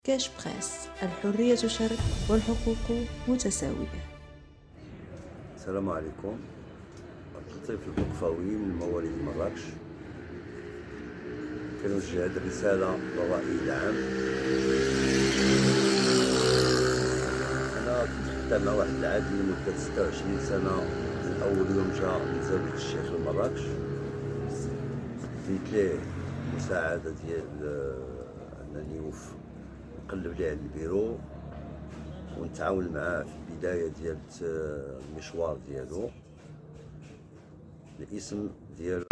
كاش بريس، الحرية شرط والحقوق متساوية. السلام عليكم. الطفل البقفاوي من مواليد مراكش، كنوجه هذه الرسالة للرأي العام. أنا كنت خدام مع واحد العادل لمدة 26 سنة من أول يوم جا من زاوية الشيخ لمراكش. ديت ليه مساعدة ديال أنني نقلب ليه على البيرو ونتعاون معاه في البداية ديال المشوار ديالو. الاسم ديال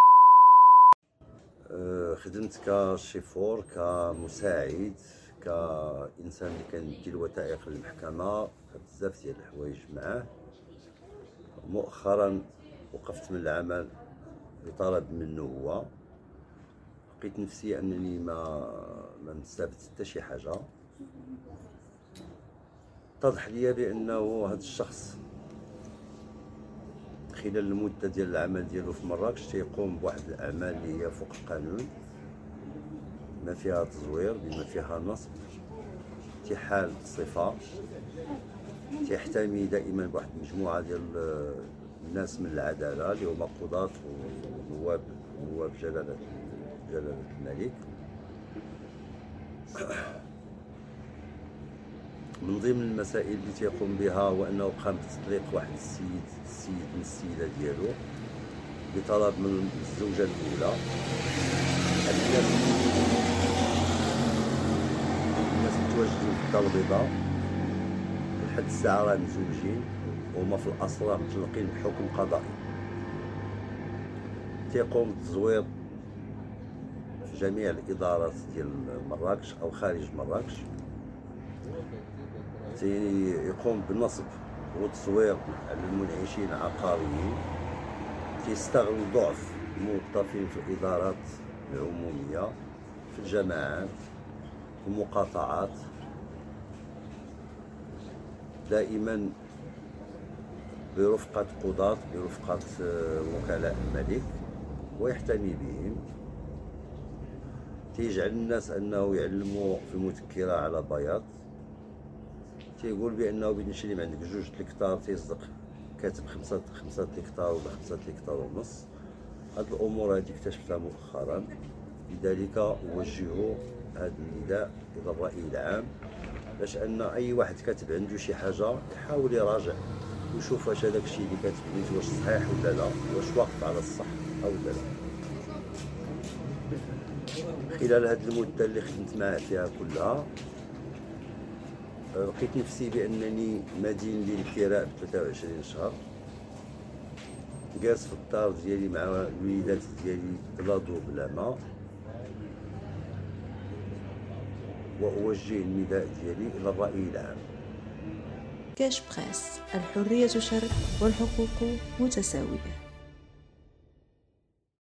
خدمت كشيفور، كمساعد، كإنسان اللي كندي الوثائق للمحكمة، بزاف ديال الحوايج معاه. مؤخرا وقفت من العمل بطلب منه هو. لقيت نفسي انني ما مستافد حتى شي حاجه. اتضح لي بانه هذا الشخص خلال المده ديال العمل ديالو في مراكش تيقوم بواحد الاعمال اللي هي فوق القانون، ما فيها تزوير، بما فيها نصب، انتحال الصفه، تيحتمي دائما بواحد المجموعه ديال الناس من العداله اللي هما قضاة ونواب جلاله الملك. من ضمن المسائل اللي تيقوم بها هو انه قام بتطليق واحد السيد من السيده ديالو بطلب من الزوجه الاولى. الناس متواجدين في الدار البيضاء لحد الساعه راه مزوجين، وهما في الاصل راه مطلقين بحكم قضائي. تيقوم بالتزوير في جميع الادارات ديال مراكش او خارج مراكش. يقوم بالنصب والتصوير على المنعشين العقاريين. تيستغل ضعف الموظفين في الادارات العموميه، في الجماعات، في المقاطعات، دائما برفقه قضاة، برفقه وكلاء الملك، ويحتمي بهم. تيجعل الناس انه يعلموا في المذكره على بياض. تيقول بانه بغيت نشري من عندك 2 هكتار، تيصدق كاتب 5 هكتار ولا 5 هكتار ونص. هاد الامور هذه اكتشفتها مؤخرا، لذلك اوجه هذا النداء الى الراي العام، باش ان اي واحد كاتب عنده شي حاجه يحاول يراجع ويشوف واش هذاك الشيء اللي كاتب نيت واش صحيح ولا لا، واش واقف على الصح او لا. خلال هذه المده اللي خدمت معاه فيها كلها، لقيت نفسي بانني مدين للكراء ب 23 شهر، جالس في الدار ديالي مع الوليدات ديالي بلا ضوء بلا ماء. واوجه النداء ديالي الى الراي العام. كاش بريس، الحرية شرط والحقوق متساوية.